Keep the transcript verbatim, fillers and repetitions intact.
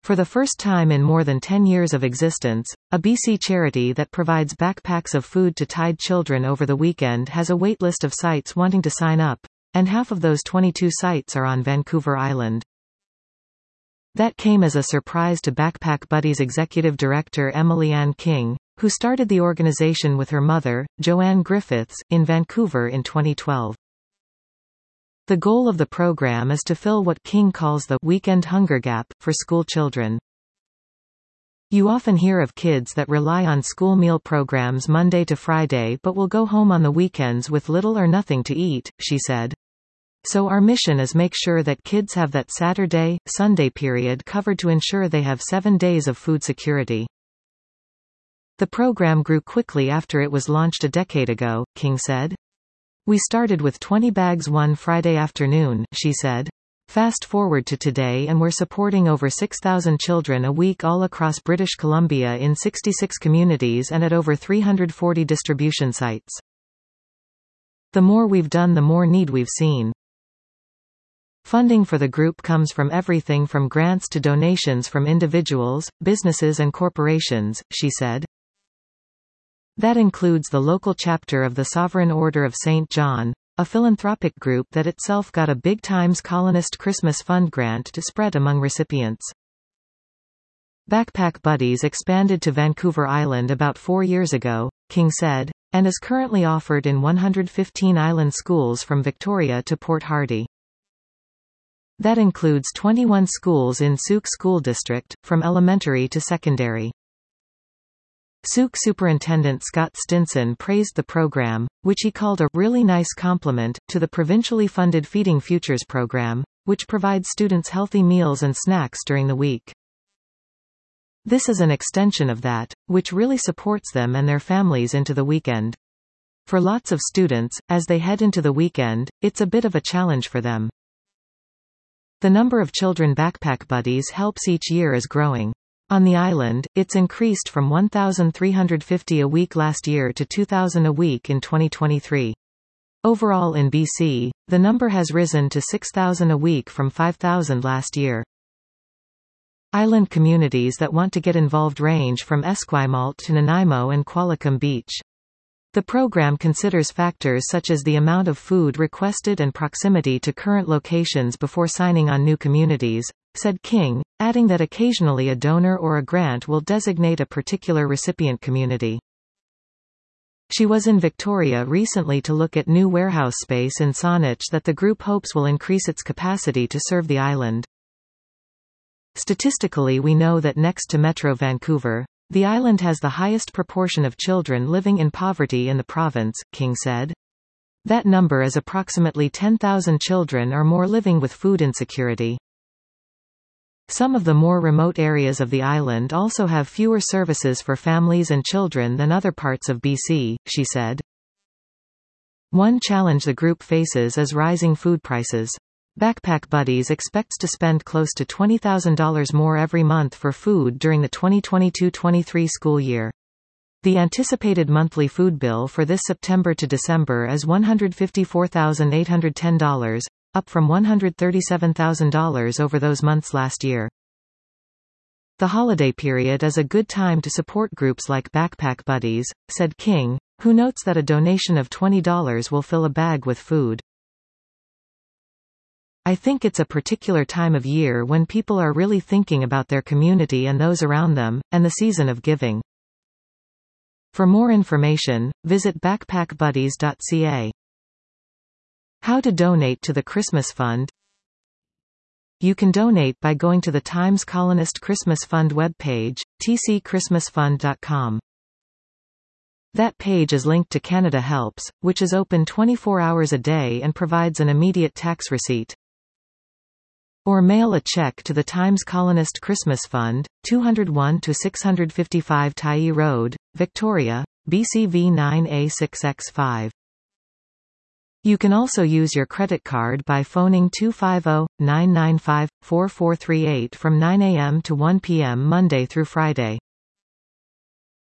For the first time in more than ten years of existence, a B C charity that provides backpacks of food to Tide children over the weekend has a waitlist of sites wanting to sign up, and half of those twenty-two sites are on Vancouver Island. That came as a surprise to Backpack Buddies executive director Emily Ann King, who started the organization with her mother, Joanne Griffiths, in Vancouver in twenty twelve. The goal of the program is to fill what King calls the weekend hunger gap for school children. You often hear of kids that rely on school meal programs Monday to Friday but will go home on the weekends with little or nothing to eat, she said. So our mission is make sure that kids have that Saturday, Sunday period covered to ensure they have seven days of food security. The program grew quickly after it was launched a decade ago, King said. We started with twenty bags one Friday afternoon, she said. Fast forward to today and we're supporting over six thousand children a week all across British Columbia in sixty-six communities and at over three hundred forty distribution sites. The more we've done, the more need we've seen. Funding for the group comes from everything from grants to donations from individuals, businesses and corporations, she said. That includes the local chapter of the Sovereign Order of Saint John, a philanthropic group that itself got a Big Times Colonist Christmas Fund grant to spread among recipients. Backpack Buddies expanded to Vancouver Island about four years ago, King said, and is currently offered in one hundred fifteen island schools from Victoria to Port Hardy. That includes twenty-one schools in Souk School District, from elementary to secondary. Souk Superintendent Scott Stinson praised the program, which he called a really nice compliment to the provincially funded Feeding Futures program, which provides students healthy meals and snacks during the week. This is an extension of that, which really supports them and their families into the weekend. For lots of students, as they head into the weekend, it's a bit of a challenge for them. The number of children Backpack Buddies helps each year is growing. On the island, it's increased from one thousand three hundred fifty a week last year to two thousand a week in twenty twenty-three. Overall in B C, the number has risen to six thousand a week from five thousand last year. Island communities that want to get involved range from Esquimalt to Nanaimo and Qualicum Beach. The program considers factors such as the amount of food requested and proximity to current locations before signing on new communities, said King, adding that occasionally a donor or a grant will designate a particular recipient community. She was in Victoria recently to look at new warehouse space in Saanich that the group hopes will increase its capacity to serve the island. Statistically, we know that next to Metro Vancouver, the island has the highest proportion of children living in poverty in the province, King said. That number is approximately ten thousand children or more living with food insecurity. Some of the more remote areas of the island also have fewer services for families and children than other parts of B C, she said. One challenge the group faces is rising food prices. Backpack Buddies expects to spend close to twenty thousand dollars more every month for food during the twenty twenty-two twenty-three school year. The anticipated monthly food bill for this September to December is one hundred fifty-four thousand eight hundred ten dollars, up from one hundred thirty-seven thousand dollars over those months last year. The holiday period is a good time to support groups like Backpack Buddies, said King, who notes that a donation of twenty dollars will fill a bag with food. I think it's a particular time of year when people are really thinking about their community and those around them, and the season of giving. For more information, visit backpack buddies dot c a. How to donate to the Christmas Fund? You can donate by going to the Times Colonist Christmas Fund webpage, t c christmas fund dot com. That page is linked to Canada Helps, which is open twenty-four hours a day and provides an immediate tax receipt. Or mail a check to the Times Colonist Christmas Fund, two oh one to six fifty-five Tyee Road, Victoria, B C V nine A six X five. You can also use your credit card by phoning two five zero, nine nine five, four four three eight from nine a m to one p m Monday through Friday.